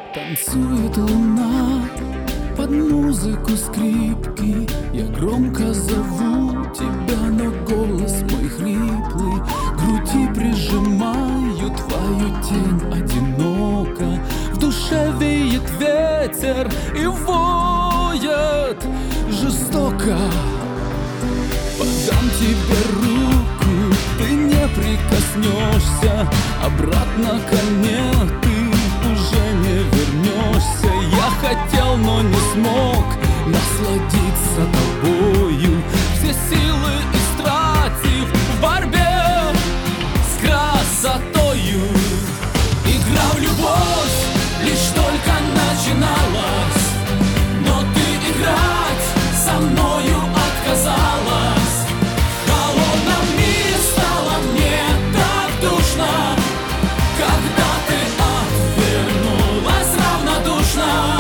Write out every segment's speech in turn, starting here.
Танцует луна под музыку скрипки. Я громко зову тебя, но голос мой хриплый. К груди прижимаю твою тень одиноко. В душе веет ветер и воет жестоко. Подам тебе руку, ты не прикоснешься. Обратно ко мне ты уже не вернешься. Я хотел, но не смог насладиться тобою, все силы истратив в борьбе с красотою. Игра в любовь лишь только начиналась, но ты играть со мною отказалась. В холодном мире стало мне так душно, когда ты отвернулась равнодушно.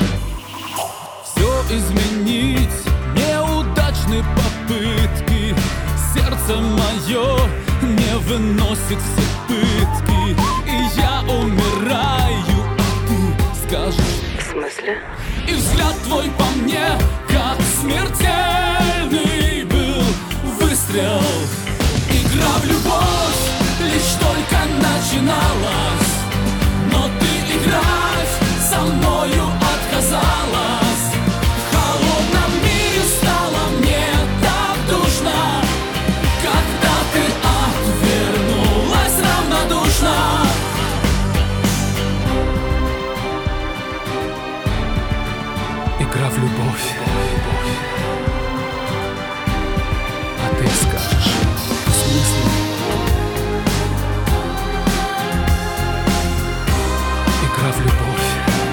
Все изменить, неудачные попытки. Сердце мое не выносит все пытки, и я умираю, а ты скажешь: В смысле? И взгляд твой по мне, как смертельный был выстрел. Игра в любовь лишь только начиналась, но ты играть со мною отказалась. В холодном мире стало мне так душно, когда ты отвернулась равнодушно. Игра в любовь. А ты скажешь: в смысле? Игра в любовь.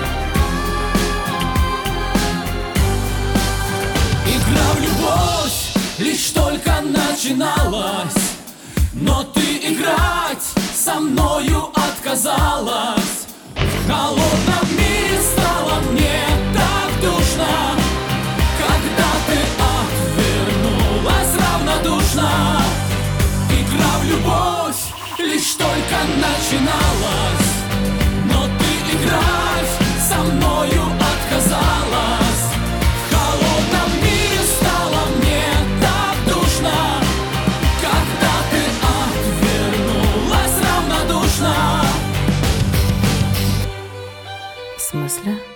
Игра в любовь лишь только начиналась, но ты играть со мною отказалась. В холодном мире стало мне так душно, когда ты отвернулась равнодушно. Игра в любовь лишь только начиналась, но ты играть со мною отказалась. В холодном мире стало мне так душно, когда ты отвернулась равнодушно. В смысле?